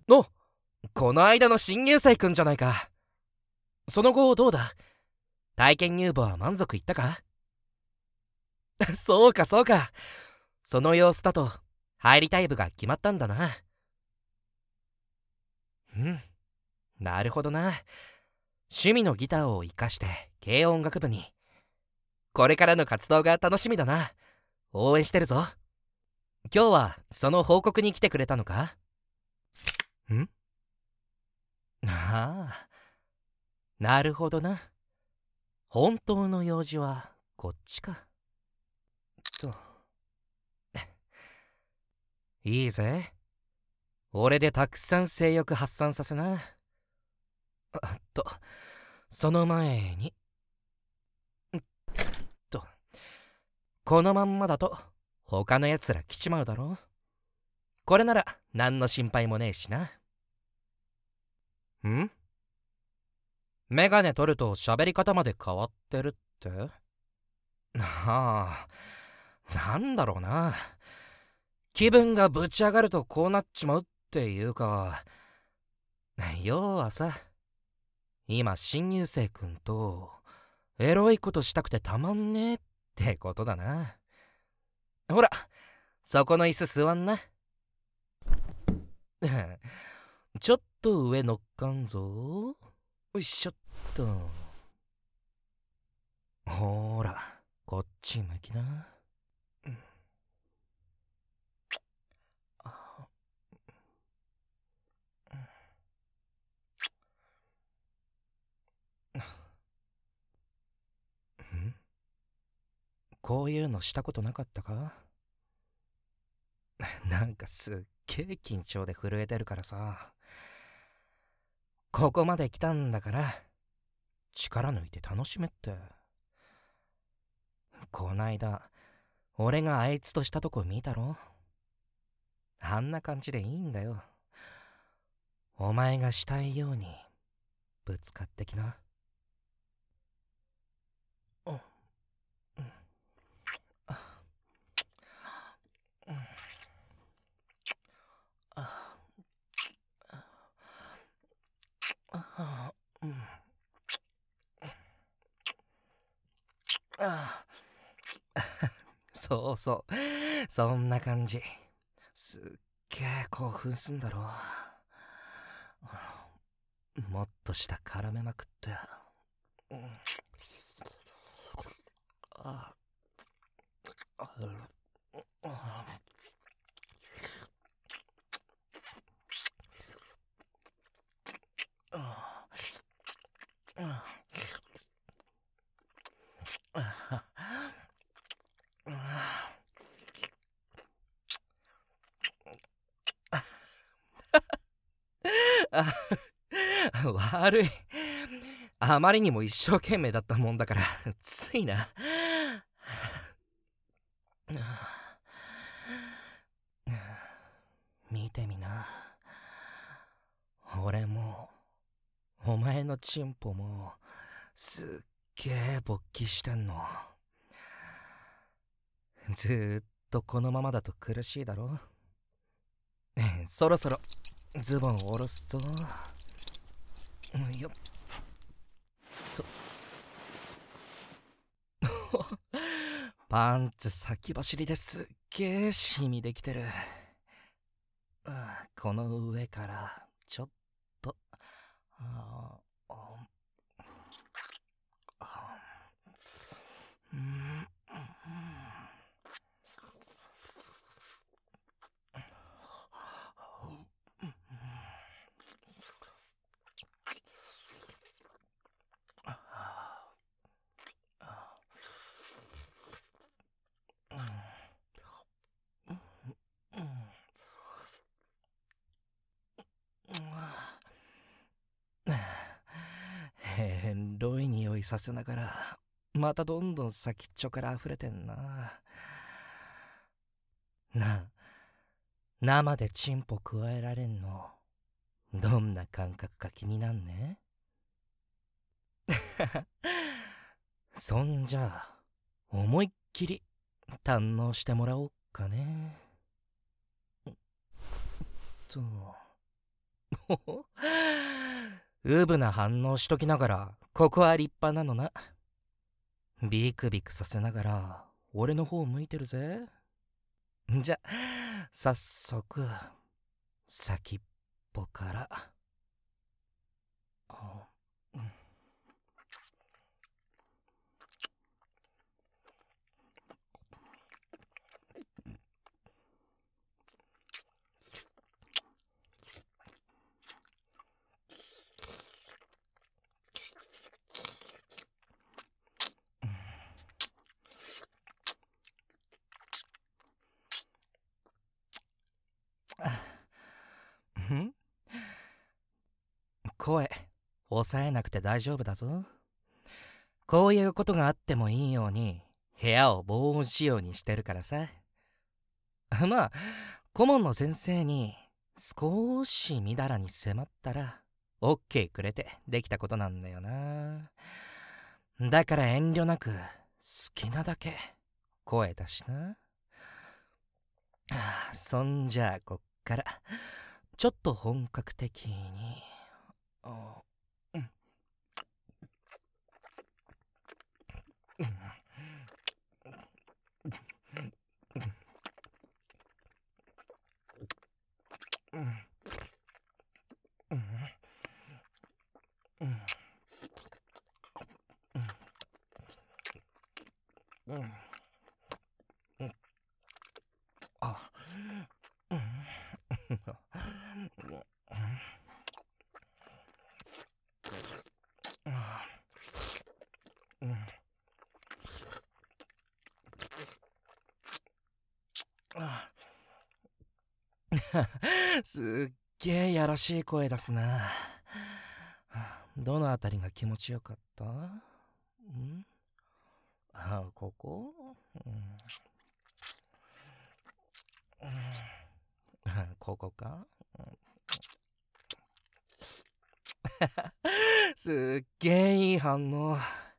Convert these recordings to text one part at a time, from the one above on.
お、この間の新入生くんじゃないか。その後どうだ？体験入部は満足いったか？そうかそうか。その様子だと入りたい部が決まったんだな。うん、なるほどな。趣味のギターを活かして軽音楽部に。これからの活動が楽しみだな。応援してるぞ。今日はその報告に来てくれたのか？んああ、なるほどな。本当の用事はこっちか。と、いいぜ。俺でたくさん性欲発散させな。と、その前に、と、このまんまだと他のやつら来ちまうだろ。これなら何の心配もねえしな。ん？メガネ取ると喋り方まで変わってるって？ああ、なんだろうな。気分がぶち上がるとこうなっちまうっていうか、要はさ、今新入生くんとエロいことしたくてたまんねえってことだな。ほら、そこの椅子座んな。ちょっと上乗っかんぞ。よいしょっと。ほら、こっち向きな。こういうのしたことなかったか？なんかすっげえ緊張で震えてるからさ。ここまで来たんだから力抜いて楽しめって。こないだ俺があいつとしたとこ見たろ？あんな感じでいいんだよ。お前がしたいようにぶつかってきな。そうそう、そんな感じ。すっげえ興奮すんだろ。もっとした絡めまくって。悪い。あまりにも一生懸命だったもんだからついな。見てみな。俺もお前のチンポもすっげえ勃起してんの。ずーっとこのままだと苦しいだろ。そろそろズボン下ろすぞ。よっと。パンツ先走りですっげえシミできてる。この上からちょっと。あああうん。へどい匂いさせながらまたどんどん先っちょから溢れてんな。なあ、生でチンポ加えられんのどんな感覚か気になんね？そんじゃあ思いっきり堪能してもらおうかね。とうぶな反応しときながらここは立派なのな。ビクビクさせながら俺の方向いてるぜ。じゃ早速先っぽから。声抑えなくて大丈夫だぞ。こういうことがあってもいいように部屋を防音仕様にしてるからさ。まあ顧問の先生に少しみだらに迫ったら OK くれてできたことなんだよな。だから遠慮なく好きなだけ声出しな。そんじゃあこっからちょっと本格的に。すっげえやらしい声出すな。どのあたりが気持ちよかった？ここ？ここか？すっげえいい反応。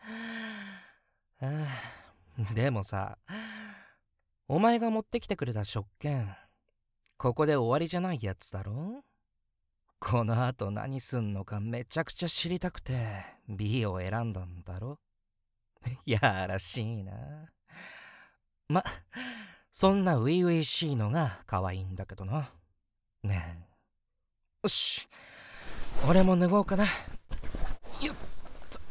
でもさ、お前が持ってきてくれた食券、ここで終わりじゃないやつだろ？この後何すんのかめちゃくちゃ知りたくて B を選んだんだろ？やらしいな。ま、そんな初々しいのが可愛いんだけどな。ねえ。よし、俺も脱ごうかな。よっと。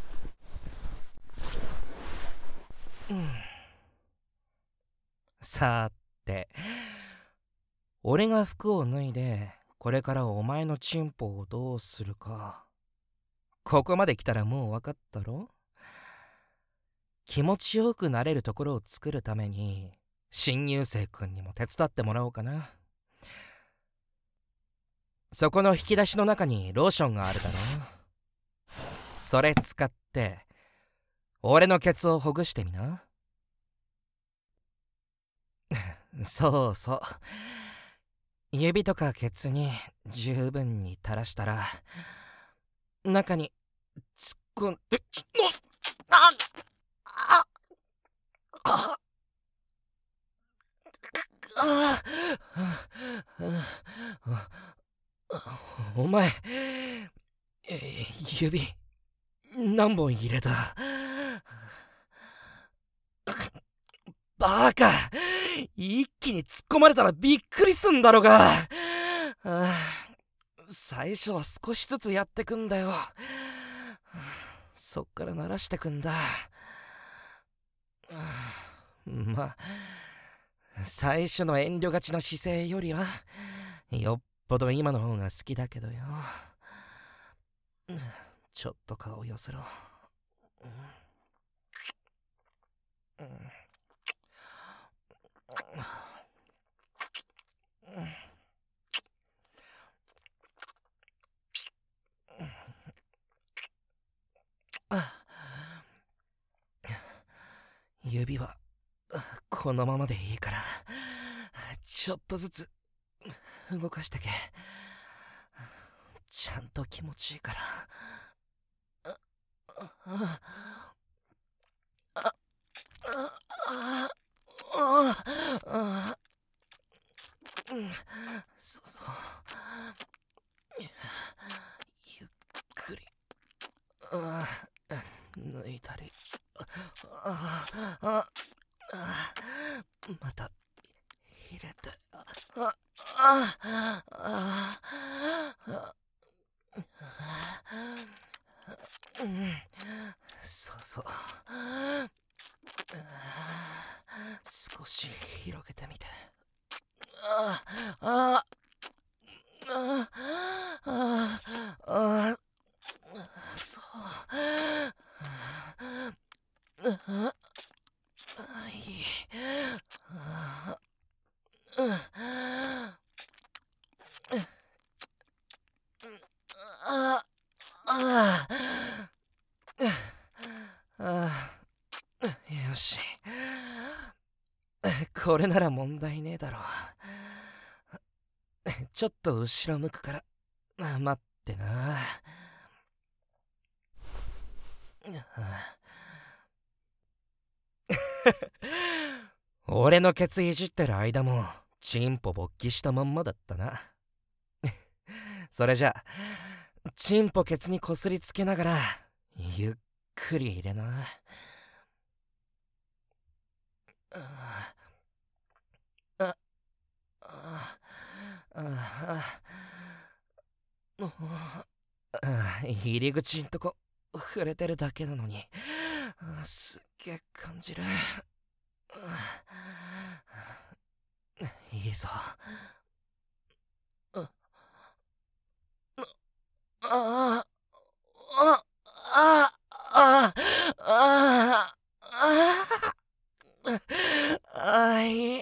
さて、俺が服を脱いでこれからお前のチンポをどうするか、ここまで来たらもう分かったろ？気持ちよくなれるところを作るために新入生くんにも手伝ってもらおうかな。そこの引き出しの中にローションがあるだろ。それ使って俺のケツをほぐしてみな。そうそう、指とかケツに十分に垂らしたら中に突っ込んで、お前指何本入れた？バカ、一気に突っ込まれたらびっくりすんだろが。最初は少しずつやってくんだよ。そっから慣らしてくんだ。まあ最初の遠慮がちの姿勢よりはよっぽど今の方が好きだけどよ。ちょっと顔寄せろ。指はこのままでいいからちょっとずつ動かしてけ。ちゃんと気持ちいいから。そうそう。 そうそう。少し広げてみて。そう。いい。よし。これなら問題ねえだろ。ちょっと後ろ向くから待ってな。俺のケツいじってる間もチンポ勃起したまんまだったな。それじゃチンポケツにこすりつけながらゆっくり入れな。入り口んとこ触れてるだけなのにすっげえ感じる。いいぞ。いい。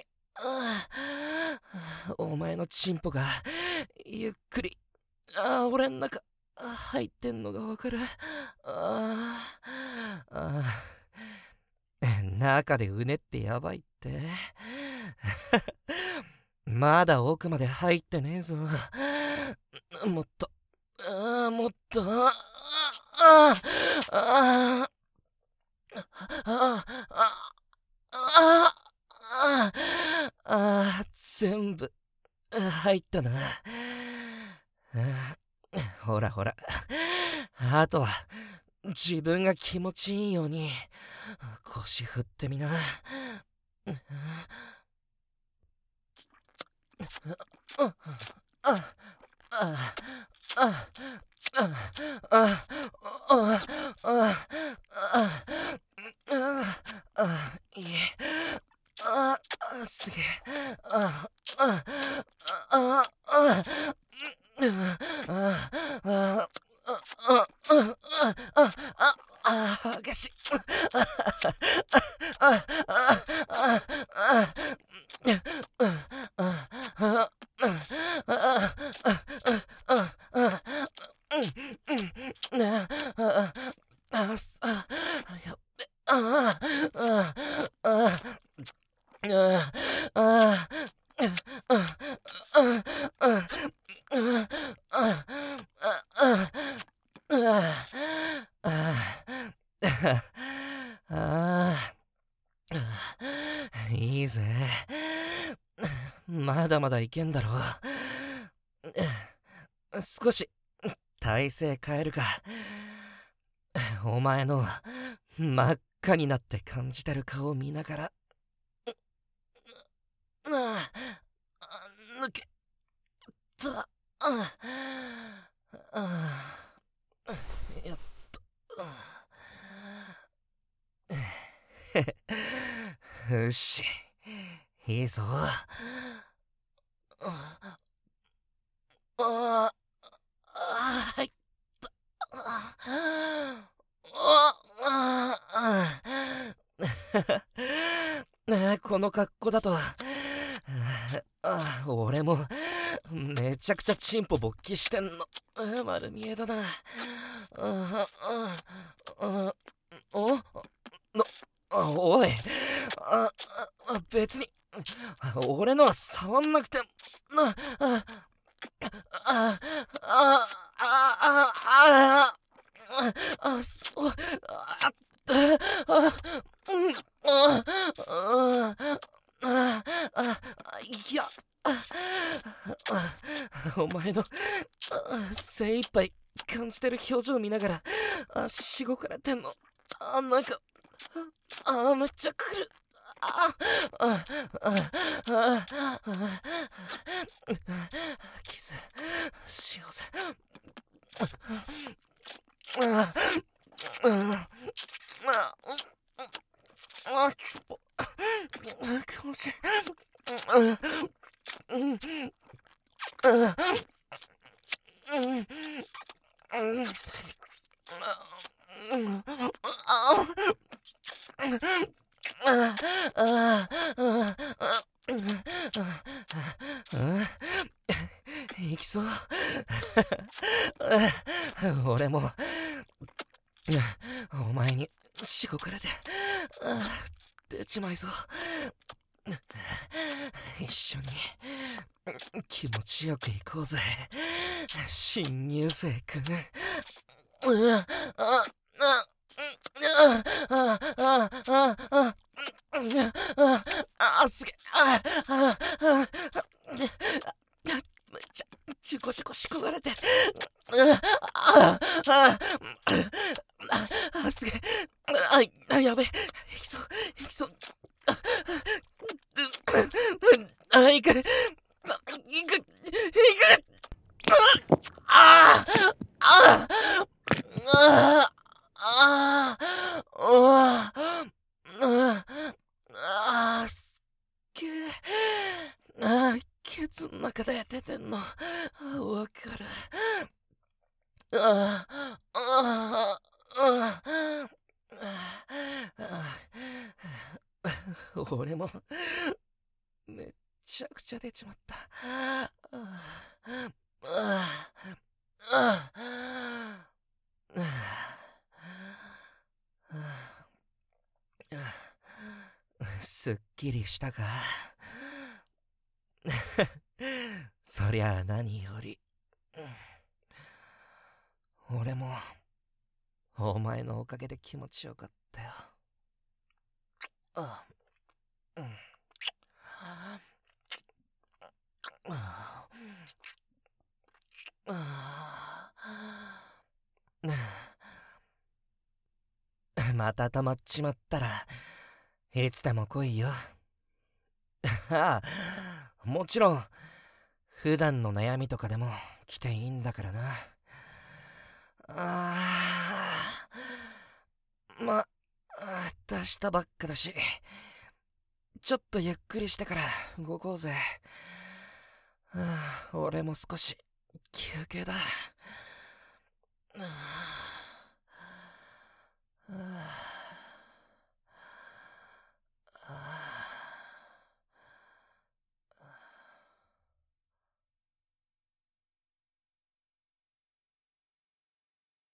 お前のチンポがゆっくり俺ん中入ってんのがわかる。中でうねってやばいってまだ奥まで入ってねえぞ。もっともっと全部入ったな。ほらほら、あとは自分が気持ちいいように腰振ってみな。いい。すげえ。激しい。やっべ。いいぜ。まだまだいけんだろ。少し体勢変えるか。お前の真っ赤になって感じてる顔を見ながら。抜けた。やっと。よし、いいぞ。入った。この格好だと俺もめちゃくちゃチンポ勃起してんの丸見えだな。おい、別に俺のは触んなくてもそういやお前の精一杯感じてる表情見ながらしごかれてんのなんかめっちゃくる。 キスしようぜ。気持ちいい。行きそう。俺もお前にしごかれて出ちまいそう。一緒に気持ちよく行こうぜ、新入生くん。すげえ。ちゅこちゅこしこがれて。すげえ。やべえ。行きそう行きそう。行く行く行く。すっげえ。ケツの中で出てんのわかる。俺もめっちゃくちゃ出ちまった。すっきりしたか。そりゃあ何より。俺もお前のおかげで気持ちよかったよ。また溜まっちまったらいつでも来いよ。ああ、もちろん普段の悩みとかでも来ていいんだからな。出したばっかだし、ちょっとゆっくりしてから動こうぜ。俺も少し休憩だ。